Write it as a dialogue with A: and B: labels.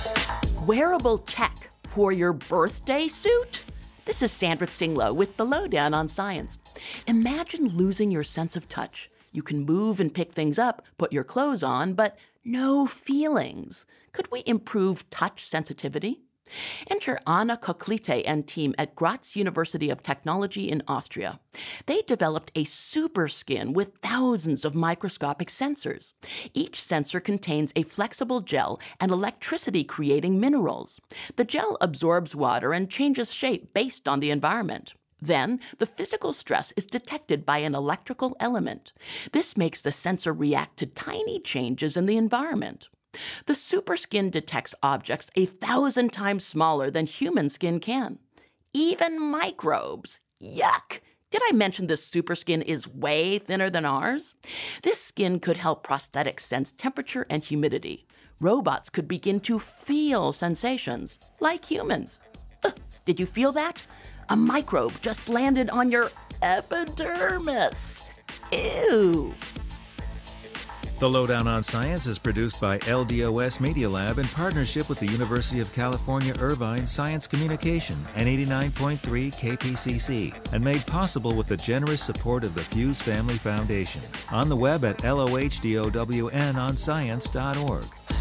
A: Wearable tech for your birthday suit? This is Sandra Singlo with the Lowdown on Science. Imagine losing your sense of touch. You can move and pick things up, put your clothes on, but no feelings. Could we improve touch sensitivity? Enter Anna Koklite and team at Graz University of Technology in Austria. They developed a super skin with thousands of microscopic sensors. Each sensor contains a flexible gel and electricity-creating minerals. The gel absorbs water and changes shape based on the environment. Then, the physical stress is detected by an electrical element. This makes the sensor react to tiny changes in the environment. The super skin detects objects 1,000 times smaller than human skin can. Even microbes. Yuck! Did I mention this super skin is way thinner than ours? This skin could help prosthetics sense temperature and humidity. Robots could begin to feel sensations, like humans. Did you feel that? A microbe just landed on your epidermis. Ew!
B: The Lowdown on Science is produced by LDOS Media Lab in partnership with the University of California, Irvine Science Communication and 89.3 KPCC, and made possible with the generous support of the Fuse Family Foundation. On the web at LOHDOWNonscience.org.